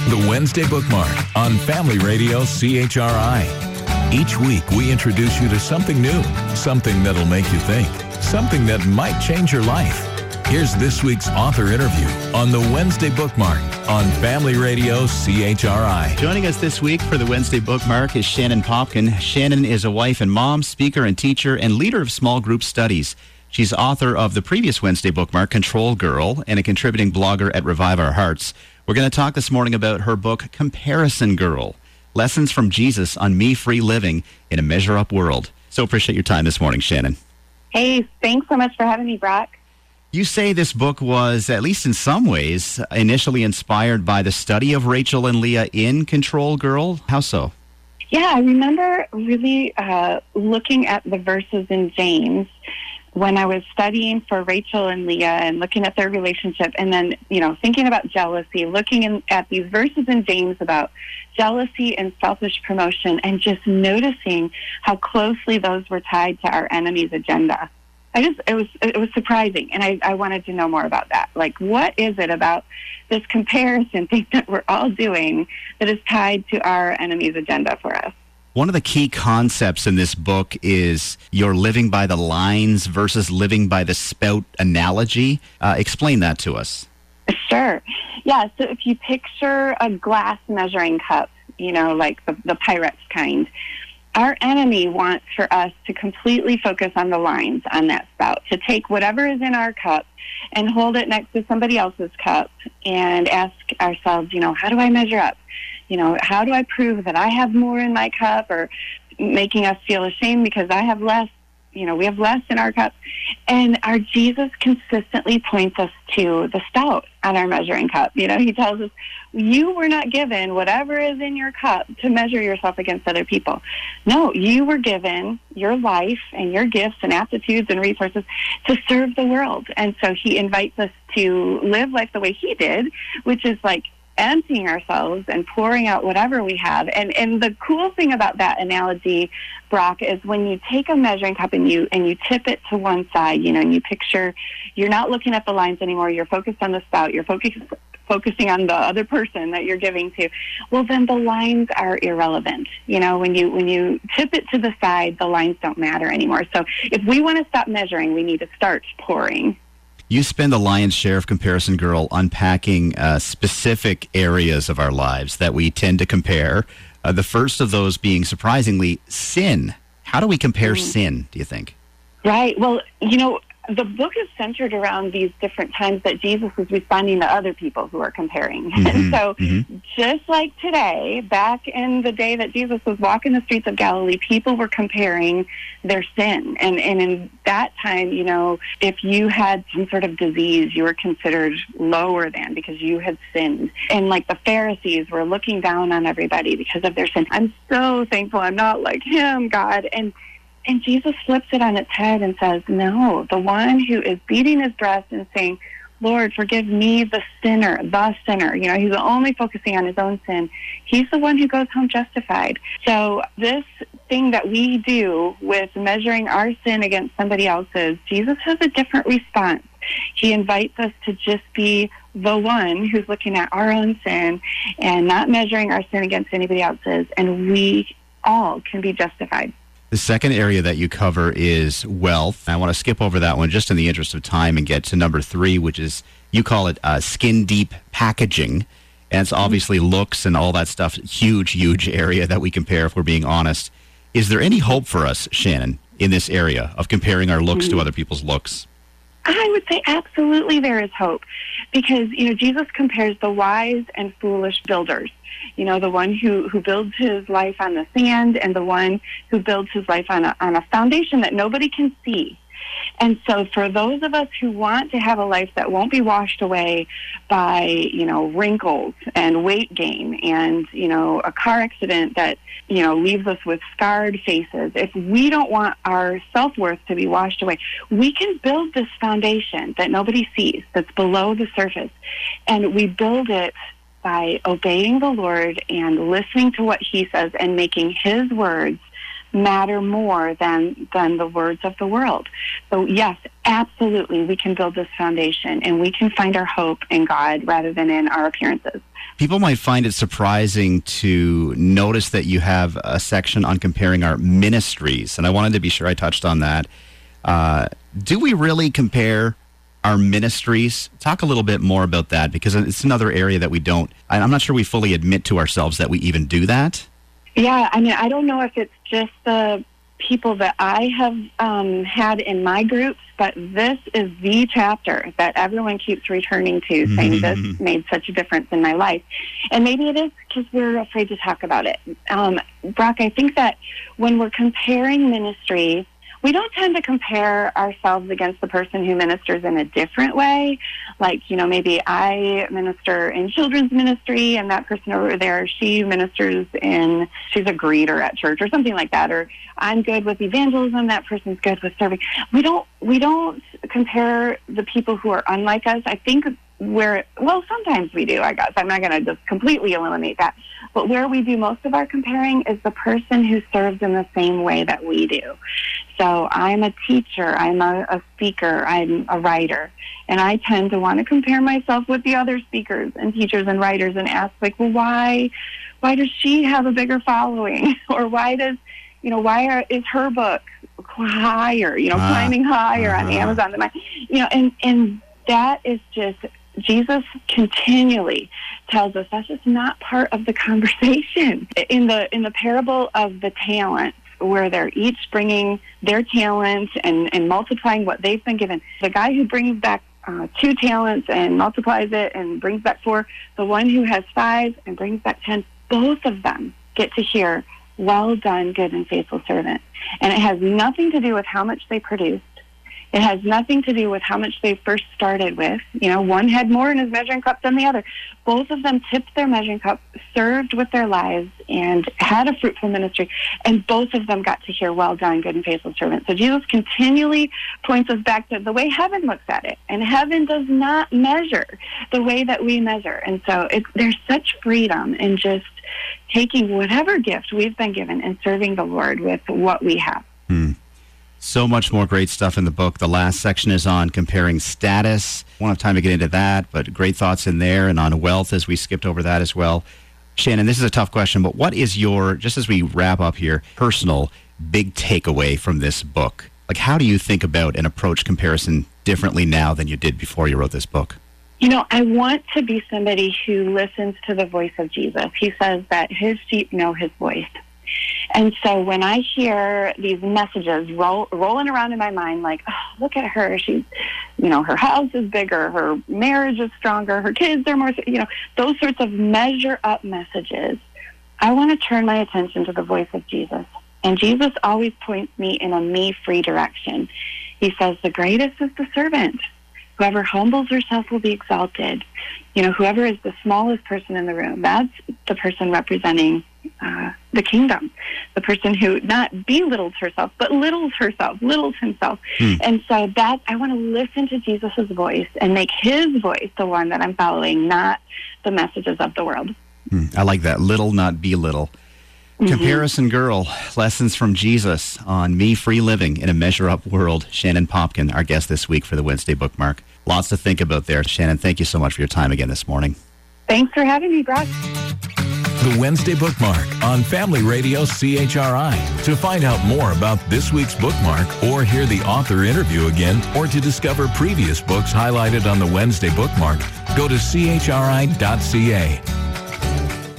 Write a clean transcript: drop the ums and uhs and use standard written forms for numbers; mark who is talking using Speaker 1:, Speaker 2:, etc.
Speaker 1: The Wednesday Bookmark on Family Radio CHRI. Each week, we introduce you to something new, something that'll make you think, something that might change your life. Here's this week's author interview on the Wednesday Bookmark on Family Radio CHRI.
Speaker 2: Joining us this week for the Wednesday Bookmark is Shannon Popkin. Shannon is a wife and mom, speaker and teacher, and leader of small group studies. She's author of the previous Wednesday Bookmark, Control Girl, and a contributing blogger at Revive Our Hearts. We're going to talk this morning about her book, Comparison Girl, Lessons from Jesus on Me-Free Living in a Measure-Up World. So appreciate your time this morning, Shannon.
Speaker 3: Hey, thanks so much for having me, Brock.
Speaker 2: You say this book was, at least in some ways, initially inspired by the study of Rachel and Leah in Control Girl. How so?
Speaker 3: Yeah, I remember really looking at the verses in James when I was studying for Rachel and Leah and looking at their relationship, and then, thinking about jealousy, looking at these verses in James about jealousy and selfish promotion, and just noticing how closely those were tied to our enemy's agenda. It was surprising, and I wanted to know more about that. Like, what is it about this comparison thing that we're all doing that is tied to our enemy's agenda for us?
Speaker 2: One of the key concepts in this book is you're living by the lines versus living by the spout analogy. Explain that to us.
Speaker 3: Sure. Yeah, so if you picture a glass measuring cup, like the Pyrex kind, our enemy wants for us to completely focus on the lines on that spout, to take whatever is in our cup and hold it next to somebody else's cup and ask ourselves, how do I measure up? How do I prove that I have more in my cup, or making us feel ashamed because I have less, we have less in our cup. And our Jesus consistently points us to the spout on our measuring cup. He tells us, you were not given whatever is in your cup to measure yourself against other people. No, you were given your life and your gifts and aptitudes and resources to serve the world. And so he invites us to live life the way he did, which is like emptying ourselves and pouring out whatever we have. And the cool thing about that analogy, Brock, is when you take a measuring cup and you tip it to one side, and you picture you're not looking at the lines anymore, you're focused on the spout, you're focusing on the other person that you're giving to, well, then the lines are irrelevant. When you tip it to the side, the lines don't matter anymore. So if we want to stop measuring, we need to start pouring.
Speaker 2: You spend the lion's share of Comparison Girl unpacking specific areas of our lives that we tend to compare. The first of those being, surprisingly, sin. How do we compare sin, do you think?
Speaker 3: Right. Well, the book is centered around these different times that Jesus was responding to other people who are comparing. Mm-hmm. And so just like today, back in the day that Jesus was walking the streets of Galilee, people were comparing their sin. And in that time, if you had some sort of disease, you were considered lower than because you had sinned. And like the Pharisees were looking down on everybody because of their sin. I'm so thankful I'm not like him, God. And Jesus flips it on its head and says, no, the one who is beating his breast and saying, Lord, forgive me, the sinner. He's only focusing on his own sin. He's the one who goes home justified. So this thing that we do with measuring our sin against somebody else's, Jesus has a different response. He invites us to just be the one who's looking at our own sin and not measuring our sin against anybody else's, and we all can be justified.
Speaker 2: The second area that you cover is wealth. I want to skip over that one just in the interest of time and get to number 3, which is, you call it skin-deep packaging. And it's obviously looks and all that stuff, huge area that we compare if we're being honest. Is there any hope for us, Shannon, in this area of comparing our looks to other people's looks?
Speaker 3: I would say absolutely there is hope, because, Jesus compares the wise and foolish builders. The one who builds his life on the sand and the one who builds his life on a foundation that nobody can see. And so for those of us who want to have a life that won't be washed away by, wrinkles and weight gain and, a car accident that, leaves us with scarred faces, if we don't want our self-worth to be washed away, we can build this foundation that nobody sees, that's below the surface. And we build it by obeying the Lord and listening to what he says and making his words matter more than the words of the world. So yes, absolutely, we can build this foundation, and we can find our hope in God rather than in our appearances.
Speaker 2: People might find it surprising to notice that you have a section on comparing our ministries, and I wanted to be sure I touched on that. Do we really compare our ministries? Talk a little bit more about that, because it's another area that I'm not sure we fully admit to ourselves that we even do that.
Speaker 3: Yeah, I mean, I don't know if it's just the people that I have had in my groups, but this is the chapter that everyone keeps returning to, saying this made such a difference in my life. And maybe it is because we're afraid to talk about it. Brock, I think that when we're comparing ministries, we don't tend to compare ourselves against the person who ministers in a different way. Like, maybe I minister in children's ministry, and that person over there, she's a greeter at church or something like that. Or I'm good with evangelism, that person's good with serving. We don't compare the people who are unlike us. I think sometimes we do, I guess. I'm not going to just completely eliminate that. But where we do most of our comparing is the person who serves in the same way that we do. So I'm a teacher, I'm a speaker, I'm a writer, and I tend to want to compare myself with the other speakers and teachers and writers and ask, why does she have a bigger following? Or is her book higher, climbing higher on Amazon than mine? And that is just, Jesus continually tells us that's just not part of the conversation. In the parable of the talents, where they're each bringing their talents and multiplying what they've been given, the guy who brings back 2 talents and multiplies it and brings back 4, the one who has 5 and brings back 10, both of them get to hear, "Well done, good and faithful servant." And it has nothing to do with how much they produced. It has nothing to do with how much they first started with. One had more in his measuring cup than the other. Both of them tipped their measuring cup, served with their lives, and had a fruitful ministry. And both of them got to hear, "Well done, good and faithful servant." So Jesus continually points us back to the way heaven looks at it. And heaven does not measure the way that we measure. And so there's such freedom in just taking whatever gift we've been given and serving the Lord with what we have.
Speaker 2: So much more great stuff in the book. The last section is on comparing status. Won't have time to get into that, but great thoughts in there, and on wealth, as we skipped over that as well. Shannon, this is a tough question, but what is your, just as we wrap up here, personal big takeaway from this book? Like, how do you think about and approach comparison differently now than you did before you wrote this book?
Speaker 3: I want to be somebody who listens to the voice of Jesus. He says that his sheep know his voice. And so when I hear these messages rolling around in my mind, like, "Oh, look at her, she's, her house is bigger, her marriage is stronger, her kids are more," those sorts of measure up messages, I want to turn my attention to the voice of Jesus. And Jesus always points me in a me-free direction. He says, "The greatest is the servant. Whoever humbles herself will be exalted." Whoever is the smallest person in the room, that's the person representing the kingdom, the person who not belittles herself, but littles himself. And so I want to listen to Jesus' voice and make his voice the one that I'm following, not the messages of the world.
Speaker 2: I like that. Little, not belittle. Comparison Girl, lessons from Jesus on me-free living in a measure-up world. Shannon Popkin, our guest this week for the Wednesday Bookmark. Lots to think about there. Shannon, thank you so much for your time again this morning.
Speaker 3: Thanks for having me, Brock.
Speaker 1: The Wednesday Bookmark on Family Radio CHRI. To find out more about this week's bookmark, or hear the author interview again, or to discover previous books highlighted on the Wednesday Bookmark, go to chri.ca.